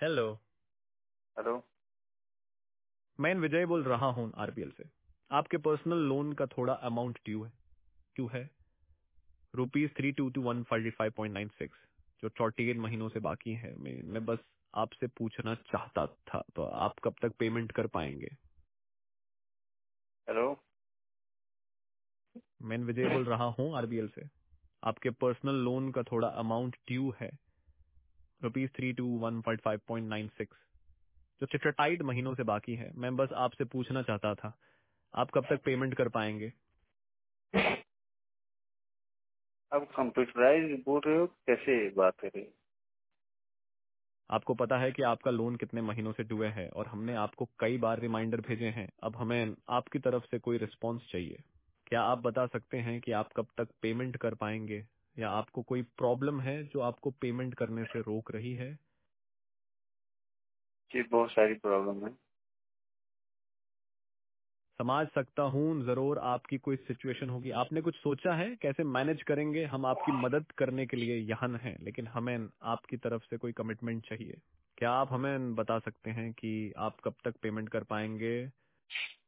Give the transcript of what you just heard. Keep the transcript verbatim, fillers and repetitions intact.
Hello. Hello. मैं विजय बोल रहा हूँ आरबीएल से। आपके पर्सनल लोन का थोड़ा अमाउंट ड्यू है। क्यों है? Rupees three two two one five five point nine six जो फोर्टी एट महीनों से बाकी है। मैं मैं बस आपसे पूछना चाहता था, तो आप कब तक पेमेंट कर पाएंगे? हेलो। मैं विजय बोल रहा हूँ आरबीएल से। आपके पर्सनल लोन का थोड़ा अमाउंट ड्यू है, rupees three two one five five point nine six जो फिफ्टी एट महीनों से बाकी है। मैं बस आपसे पूछना चाहता था, आप कब तक पेमेंट कर पाएंगे? आप कंप्यूटराइज बोल रहे हो, कैसे बात कर रहे हो? आपको पता है कि आपका लोन कितने महीनों से डुए है और हमने आपको कई बार रिमाइंडर भेजे हैं। अब हमें आपकी तरफ से कोई रिस्पांस चाहिए। क्या आप बता सकते हैं कि आप कब तक पेमेंट कर पाएंगे, या आपको कोई प्रॉब्लम है जो आपको पेमेंट करने से रोक रही है? जी, बहुत सारी प्रॉब्लम है। समझ सकता हूँ, जरूर आपकी कोई सिचुएशन होगी। आपने कुछ सोचा है कैसे मैनेज करेंगे? हम आपकी मदद करने के लिए यहाँ हैं, लेकिन हमें आपकी तरफ से कोई कमिटमेंट चाहिए। क्या आप हमें बता सकते हैं कि आप कब तक पेमेंट कर पाएंगे?